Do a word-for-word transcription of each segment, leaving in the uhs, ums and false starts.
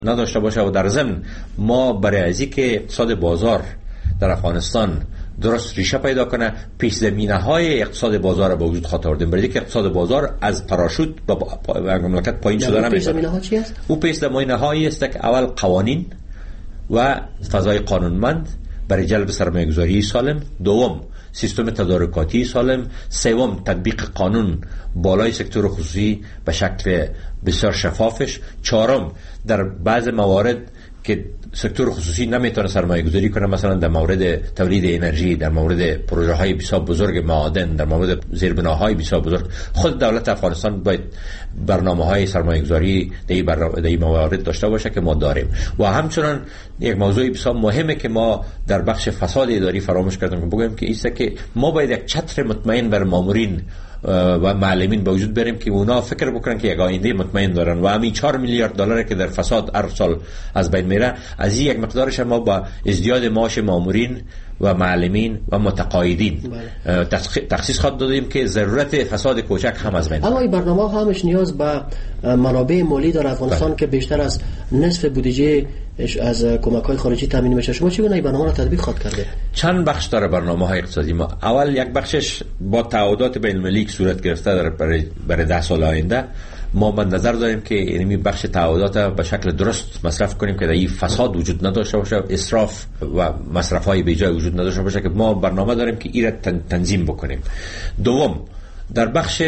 نداشته باشه. و در ضمن ما برای ازی که اقتصاد بازار در افغانستان درست ریشه پیدا کنه، پیش زمینه های اقتصاد بازار را به وجود خواهد آوردیم. برای که اقتصاد بازار از پاراشوت به مملکت پایین شده نمیشه. پیش زمینه ها چی است؟ او پیش زمینه هایی است که اول قوانین و فضای قانونمند برای جلب سرمایه‌گذاری سالم، دوم سیستم تدارکاتی سالم، سوم تطبیق قانون بالای سکتور خصوصی به شکل بسیار شفافش، چهارم در بعض موارد که سکتور خصوصی نمیتونه سرمایه گذاری کنه، مثلا در مورد تولید انرژی، در مورد پروژه های بسیار بزرگ معادن، در مورد زیربناهای بسیار بزرگ، خود دولت افغانستان باید برنامه های سرمایه گذاری در این موارد داشته باشه که ما داریم. و همچنان یک موضوع بسیار مهمه که ما در بخش فساد اداری فراموش کردیم که بگویم که ایست که ما باید یک چتر مطمئن بر مامورین و معلمین به وجود بریم که اونا فکر بکنن که یک آینده مطمئن دارن و همین چهار میلیارد دلار که در فساد هر سال از بین میره، از این یک مقدارش ما با ازدیاد معاش مامورین و معلمین و متقاعدین تخصیص خواهد دادیم که ضرورت فساد کوچک هم از بین. اما این برنامه همش نیاز به منابع مالی در افغانستان که بیشتر از نصف بودجه از کمک‌های خارجی تامین میشه. شما چگونه این برنامه را تطبیق خواهد کرده؟ چند بخش داره برنامه‌های اقتصادی ما. اول یک بخشش با تعهدات بین‌المللی که صورت گرفته در برای برای ده سال آینده ما من نظر داریم که این بخش تعهدات به شکل درست مصرف کنیم که در این فساد وجود نداشته باشه، اسراف و مصرف‌های بیجای وجود نداشته باشه، که ما برنامه داریم که این را تنظیم بکنیم. دوم، در بخش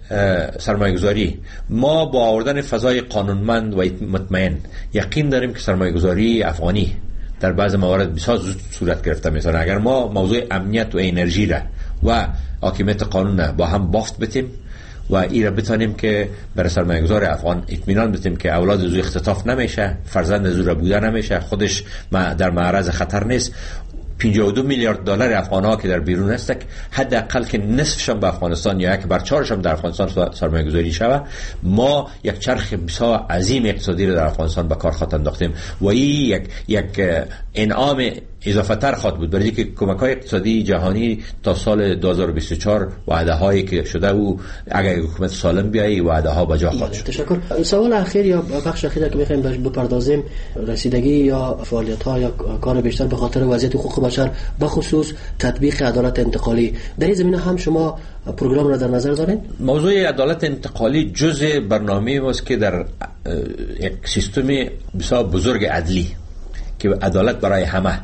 سرمایه‌گذاری ما با آوردن فضای قانونمند و مطمئن یقین داریم که سرمایه‌گذاری افغانی در بعض موارد بسیار زود صورت گرفته میشه. اگر ما موضوع امنیت و انرژی را و حاکمیت قانون با هم بافت بتیم و این را بتانیم که برای سرمایه‌گذار افغان اطمینان بدیم که اولاد زو اختطاف نمیشه، فرزند زو را بوده نمیشه، خودش در معرض خطر نیست. پنجاه و دو میلیارد دلار افغان ها که در بیرون هست، حداقل که نصفشون به افغانستان یا یک بر چهارشون در افغانستان سرمایه گذاری شود. ما یک چرخ بسیار عظیم اقتصادی رو در افغانستان به کار خواهد انداختیم و این یک یک انعام اضافه تر خواهد بود، برای که کمک‌های اقتصادی جهانی تا سال دو هزار و بیست و چهار وعده هایی که شده او اگر حکومت سالم بیایی وعده ها به جا خواهد شد. تشکر. سوال اخیر یا بخش اخیر که می‌خوایم بهش بپردازیم، رسیدگی یا فعالیت‌ها یا کار بیشتر به خاطر وضعیت حقوق بشر به خصوص تطبیق عدالت انتقالی، در این زمینه هم شما پروگرام را در نظر دارین؟ موضوع عدالت انتقالی جزء برنامه ماست که در یک سیستم بسیار بزرگ عدلی که عدالت برای همه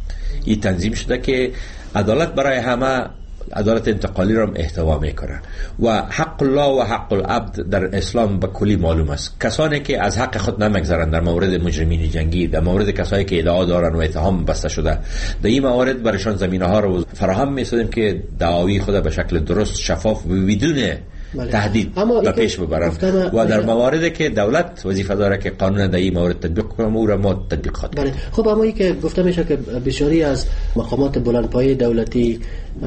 این تنظیم شده که عدالت برای همه عدالت انتقالی را احتوا میکنه و حق الله و حق العبد در اسلام به کلی معلوم است. کسانی که از حق خود نمیگذرند در مورد مجرمین جنگی، در مورد کسایی که ادعا دارن و اتهام بسته شده، در این موارد برایشان زمینه ها رو فراهم میسازیم که دعاوی خود به شکل درست، شفاف و بدون تهدید به پیش ببرن و در مواردی که دولت وظیفه داره که قانون در این مورد تطبیق کنه او را ما تطبیق خواهد کرد. خب اما این که گفته میشه که بسیاری از مقامات بلندپایه دولتی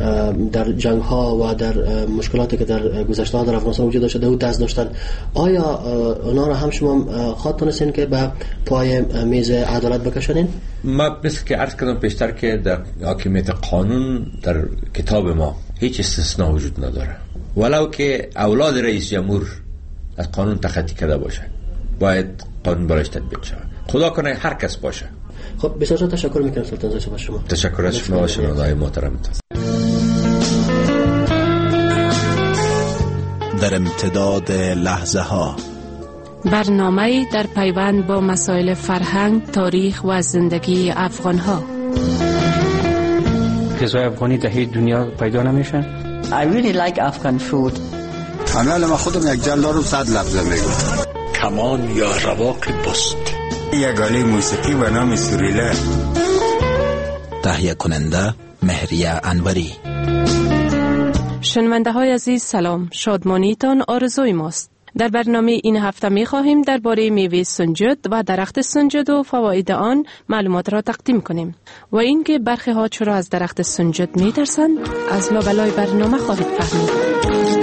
در جنگ ها و در مشکلاتی که در گذشته ها در افغانستان وجود داشته او دست داشتن، آیا اونا را هم شما خواهد تونستین که به پای میز عدالت بکشونین؟ ما مثل که عرض کردم پیشتر که در حاکمیت قانون در کتاب ما هیچ استثناء وجود نداره، ولو که اولاد رئیس جمهور از قانون تخطی کرده باشه باید قانون برایش تطبیق شود. خدا کنه هر کس باشه. خب بسیار تشکر میکنم سلطان زای صبح شما. تشکر از شما و شنونده‌های محترم. در امتداد لحظه ها برنامه در پیوند با مسائل فرهنگ، تاریخ و زندگی افغان ها. غذای افغانی در هیچ دنیا پیدا نمیشن. I really like Afghan food. انا ما خودم یک جلال رو صد لفظه میگم. کمان یا رواق بست. یک آله موسیقی به نام سوریله. تهیه کننده مهریه انوری. شنونده های عزیز سلام، شادمانیتان آرزوی ماست. در برنامه این هفته می خواهیم درباره میوه سنجد و درخت سنجد و فواید آن معلومات را تقدیم کنیم و اینکه برخی ها چرا از درخت سنجد می ترسند از لابلای برنامه خواهید فهمید.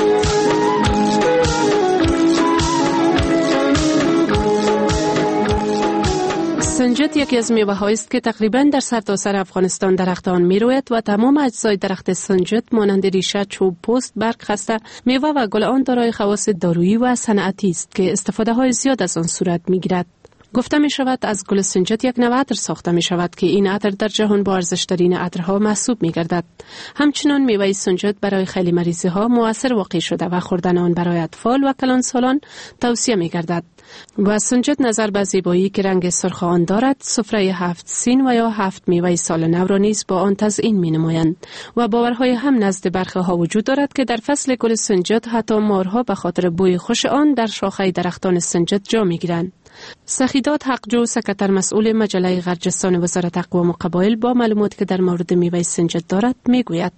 سنجد یکی از میوه هایی است که تقریباً در سرتاسر افغانستان درخت آن می روید و تمام اجزای درخت سنجد مانند ریشه، چوب، پوست، برگ، خسته، میوه و گل آن دارای خواص دارویی و صنعتی است که استفاده های زیاد از آن صورت می گیرد. گفته می شود از گل سنجد یک نوع عطر ساخته می شود که این عطر در جهان با ارزشترین عطرها محسوب می گردد. همچنین میوه سنجد برای خیلی مریضی ها مؤثر واقع شده و خوردن آن برای اطفال و کلانسالان توصیه می گردد. و سنجد نظر به زیبایی که رنگ سرخ آن دارد، سفره هفت سین و یا هفت میوه سال نو را نیز با آن تزیین می نمایند و باورهای هم نزد برخه ها وجود دارد که در فصل گل سنجد حتی مارها به خاطر بوی خوش آن در شاخه درختان سنجد جا می گیرند. سخیدات حقجو، سکرتر مسئول مجله غرجستان وزارت اقوام و قبایل، با معلوماتی که در مورد میوه سنجد دارد میگوید: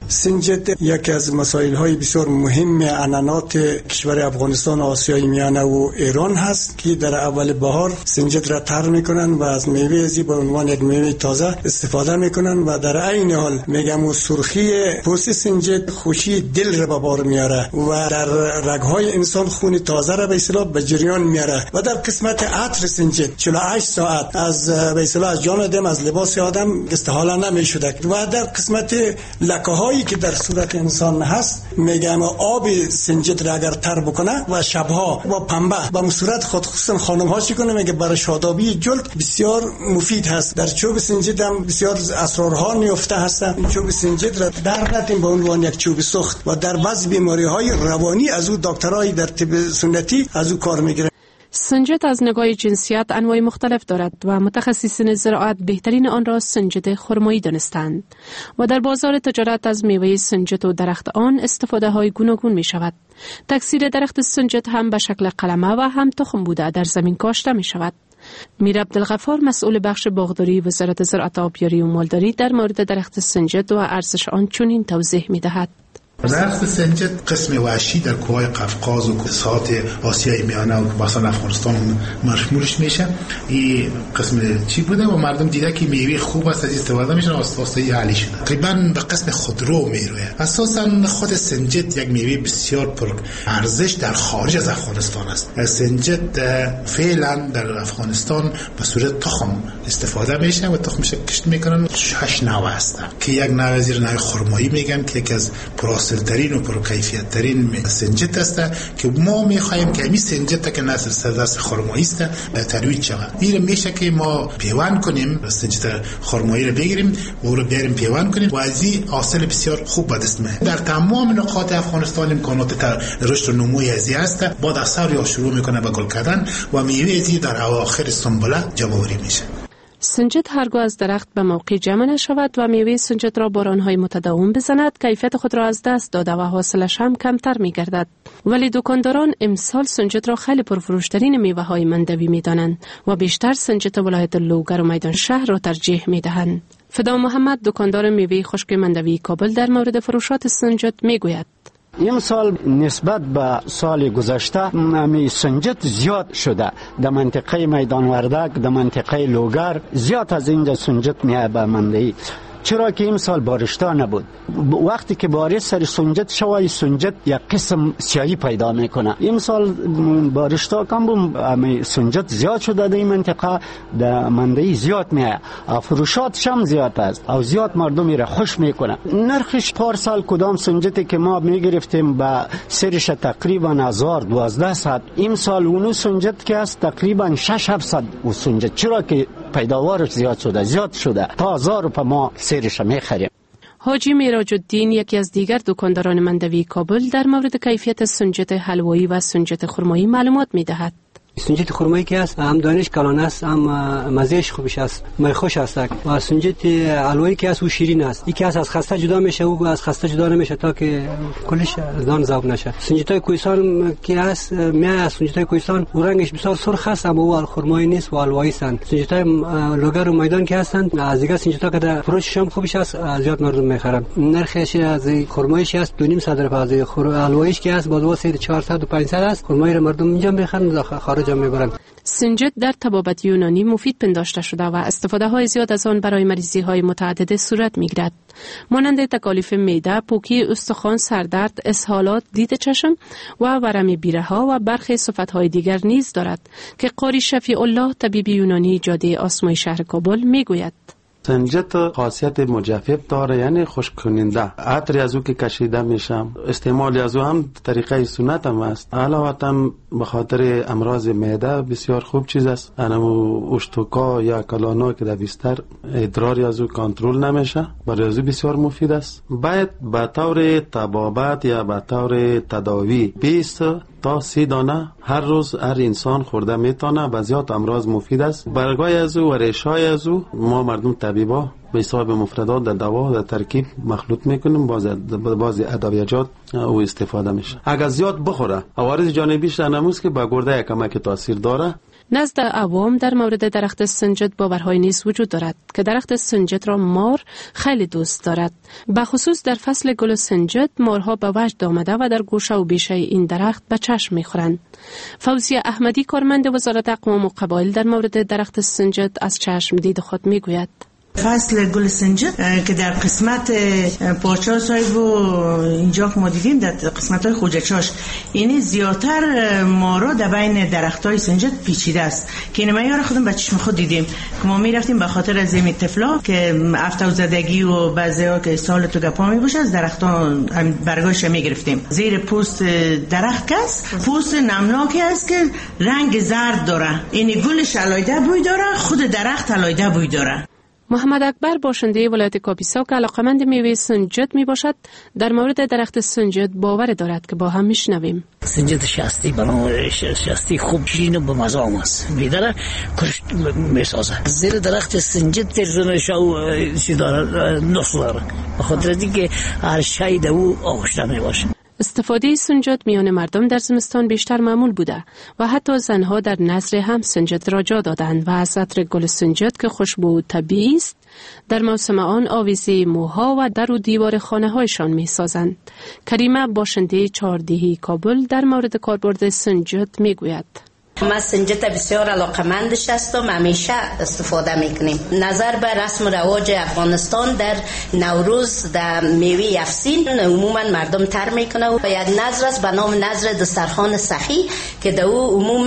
سنجد یکی از مسائل های بسیار مهم عنعنات کشور افغانستان، آسیای میانه و ایران هست که در اول بهار سنجد را تر میکنن و از میوه ازی به عنوان یک میوه تازه استفاده میکنن و در عین حال میگم و سرخی پوست سنجد خوشی دل را به بار میاره و در رگهای انسان خون تازه را به اصطلاح به جریان میاره و در قسمت عطر سنجد چهل و هشت ساعت از به اصطلاح از جان آدم، از لباس آدم استحاله نمیشده و در قسمت لکه های که در صورت انسان هست میگم آب سنجد را اگر تر بکنه و شبها و پنبه به صورت خود خصوصا خانم ها چی کنه میگه برای شادابی جلد بسیار مفید هست. در چوب سنجد هم بسیار اسرارها نیفته هستن. چوب سنجد را در نتیم به عنوان یک چوب سخت و در بعض بیماری های روانی از او دکترای در طب سنتی از او کار میگیرن. سنجد از نگاه جنسیت انواع مختلف دارد و متخصصین زراعت بهترین آن را سنجد خرمایی دانستند و در بازار تجارت از میوه سنجد و درخت آن استفاده های گوناگون می شود. تکثیر درخت سنجد هم به شکل قلمه و هم تخم بوده در زمین کاشته می شود. میر عبدالغفار، مسئول بخش باغداری وزارت زراعت، آبیاری و مالداری، در مورد درخت سنجد و ارزش آن چنین توضیح می دهد: درخت سنجد قسم وحشی در کوههای قفقاز و ساحات آسیای میانه و مثلا افغانستان مشمولش میشه. این قسم چی بوده و مردم دیده که میوه خوب است، از استفاده میشن، واسطه عالی شده. تقریبا به قسم خودرو میروه. اساسا خود سنجد یک میوه بسیار پر ارزش در خارج از افغانستان است. سنجد فعلا در افغانستان به صورت تخم استفاده میشه و تخمش کشت میکنن. هشت نوع هست که یک نوع زیر نوع خرمایی میگن که یکی از ترین و پرکیفیت ترین سنجد است که ما میخوایم که این سنجد که نسل سردست خرمایی است ترویج شود. این میشه که ما پیوند کنیم، سنجد خرمایی رو بگیریم و او رو بیاریم پیوند کنیم و از این حاصل بسیار خوب به دست میاد. در تمام نقاط افغانستان امکانات رشد و نموی ازی است. بعد از سر یا شروع میکنه به گل کردن و میوه ازی در اواخر سنبله جمع آوری میشه. سنجد هرگاه از درخت به موقع جمع نشود و میوه سنجد را بارانهای متداوم بزند، کیفیت خود را از دست داده و حاصلش هم کمتر می گردد. ولی دکانداران امسال سنجد را خیلی پرفروشترین میوه های مندوی می دانند و بیشتر سنجد ولایت لوگر و میدان شهر را ترجیح می دهند. فدا محمد، دکاندار میوه خشک مندوی کابل، در مورد فروشات سنجد می گوید: این سال نسبت به سال گذشته می سنجد زیاد شده. در منطقه میدان وردک، در منطقه لوگر زیاد از اینجا سنجد میاد به مندهی، چرا که این سال بارشتا نبود. وقتی که بارش سر سنجد شوی، سنجد یک قسم سیاهی پیدا میکنه. این سال بارشتا کم بود، سنجد زیاد شده در این منطقه، در مندهی زیاد میاد، فروشاتش هم زیاد است او زیاد مردمی را خوش میکنه. نرخش پارسال کدام سنجدی که ما میگرفتیم با سرش تقریبا هزار دوازده صد، این سال اونو سنجد که است تقریبا شش هفتصد و سنجد، چرا که پیداوارش زیاد شده زیاد شده تا هزار روپیه ما سرش میخریم. حاجی میراج الدین، یکی از دیگر دکانداران مندوی کابل، در مورد کیفیت سنجد حلوایی و سنجد خرمایی معلومات میدهد: سنجد خرمایی که است هم دانش کلان است، هم مزهش خوبش است، می خوش است. و سنجد حلوایی که است او شیرین است. یکی است از خسته جدا میشه، او از خسته جدا نمیشه تا که کلش دان ذوب نشه. سنجد کوهستان که است میای، سنجد کوهستان او رنگش بسیار سرخ است، اما او خرمایی نیست و حلوایی است. سنجد لوگر و میدان که هستند از دیگه سنجد که در فروشش هم خوبش است، زیاد مردم میخرن. نرخش از خرماییش است دو نیم صد روپیه، از حلواییش که است باز واسه چهارصد و پانصد است. خرمایی را مردم اینجا میخرن، خارج هم میبرن. سنجد در طبابت یونانی مفید پنداشته شده و استفاده های زیاد از آن برای مریضی های متعدد صورت میگیرد، مانند تکالیف معده، پوکی استخوان، سردرد، اسهالات، دید چشم و ورم بیره ها و برخی صفت های دیگر نیز دارد که قاری شفیع الله، طبیب یونانی جاده آسمای شهر کابل، میگوید: سنجت خاصیت مجفف داره، یعنی خشک کننده. عطر از او که کشیده میشه، استعمال از او هم طریقه سنت هم است. علاوه به خاطر امراض معده بسیار خوب چیز است. انمو اشتوکا یا کلانا که در بستر ادراری از او کنترل نمیشه، برای از او بسیار مفید است. باید به طور طبابت یا به طور تداوی بیست تا سی دانه هر روز هر انسان خورده میتونه. بسیار امراض مفید است. برگای از او و ریشای از او ما مردم طبیبا به حساب مفردات در دوا در ترکیب مخلوط میکنیم، باز باز ادویه‌جات او استفاده میشه. اگر زیاد بخوره عوارض جانبیش نموز که به گرده کمک تاثیر داره. نزد عوام در مورد درخت سنجد باورهای نیز وجود دارد که درخت سنجد را مار خیلی دوست دارد. به خصوص در فصل گل سنجد مارها به وجد آمده و در گوشه و بیشه این درخت به چشم میخورند. فوزیه احمدی کارمند وزارت اقوام و قبایل در مورد درخت سنجد از چشم دید خود میگوید. فصل گل سنجد که در قسمت پاچا صاحب و اینجا که ما دیدیم در قسمت های خوجه چاش، یعنی زیادتر مارا در بین درخت های سنجد پیچیده است که این ما خودم به چشم خود دیدیم که ما می رفتیم به خاطر از این طفلا که افتو زدگی و بعضی ها که سال تو گپا می باشه از درخت ها برگایش می گرفتیم. زیر پوست درخت کس پوست نمناکی است که رنگ زرد داره، این گلش علایده بوی داره، خود درخت علایده بوی داره. محمد اکبر باشنده ولایت کاپیسا که علاقمند میوه سنجد می باشد در مورد درخت سنجد باور دارد که با هم میشنویم. سنجد شستی بنابراین شستی خوب شیرین و به مزه است، میداره کشت میسازه. زیر درخت سنجد ترزنش او چی داره نصف داره، به خاطر اینکه هر شی در او آغشته می باشه. استفاده سنجد میان مردم در زمستان بیشتر معمول بوده و حتی زنها در نظر هم سنجد را جا دادند و از عطر گل سنجد که خوشبو و طبیعی است در موسم آن آویزه موها و در و دیوار خانه هایشان می سازند. کریمه باشنده چهاردهی کابل در مورد کاربرد سنجد می گوید. ما سنجد بسیار علاقمندش هستم، همیشه استفاده میکنیم. نظر به رسم و رواج افغانستان در نوروز در میوه افسین عموما مردم تر میکنه و یک نظر است به نام نظر دسترخوان سخی که در او عموما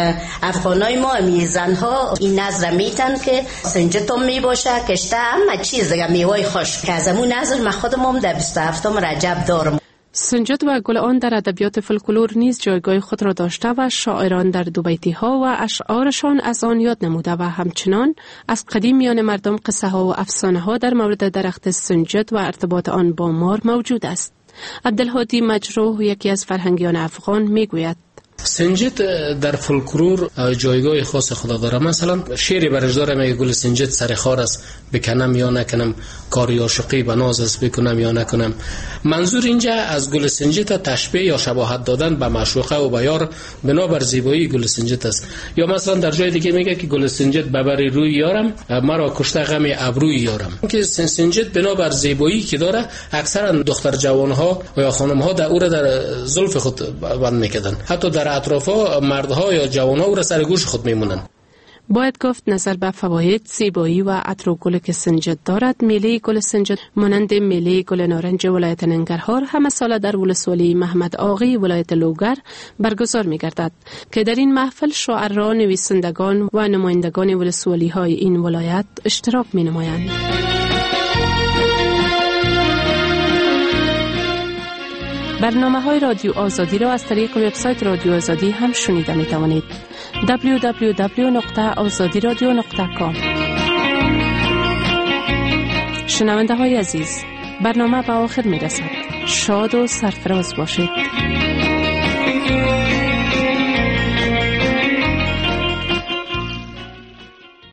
افغانای ما می زنها این نظر میتن که سنجد هم میباشه کشته همه چیز دیگه میوه خوش که از همون نظر من خودم هم در بیست و هفتم رجب دارم. سنجد و گل آن در ادبیات فولکلور نیز جایگاه خود را داشته و شاعران در دوبیتی ها و اشعارشان از آن یاد نموده و همچنان از قدیم میان مردم قصه ها و افسانه ها در مورد درخت سنجد و ارتباط آن با مار موجود است. عبدالهادی مجروح یکی از فرهنگیان افغان میگوید سنجد در فولکلور جایگاه خاص خدا داره. مثلا شعری برش داره میگه گل سنجد سر خار است بکنم یا نکنم، کار عاشقی به ناز است بکنم یا نکنم. منظور اینجا از گل سنجد تشبیه یا شباهت دادن به معشوقه و به یار بنابر زیبایی گل سنجد است. یا مثلا در جای دیگه میگه که گل سنجد ببری روی یارم مرا کشته غم ابروی یارم. که سنجد بنابر زیبایی که داره اکثرا دختر جوانها و یا خانم ها در او را در زلف خود بند میکردن، حتی در اطرافا مردها یا جوانها او را سر گوش خود میمونن. باید گفت نظر به فواید زیبایی و عطر و گل که سنجد دارد، میله گل سنجد مانند میله گل نارنج ولایت ننگرهار همه ساله در ولسوالی محمد آغی ولایت لوگر برگزار می‌گردد که در این محفل شاعران، نویسندگان و نمایندگان ولسوالی های این ولایت اشتراک می‌نمایند. برنامه های رادیو آزادی را از طریق وبسایت رادیو آزادی هم شنیده می توانید. دبلیو دبلیو دبلیو نقطه آزادی رادیو نقطه کام. شنونده های عزیز، برنامه به آخر می رسد. شاد و سرفراز باشید.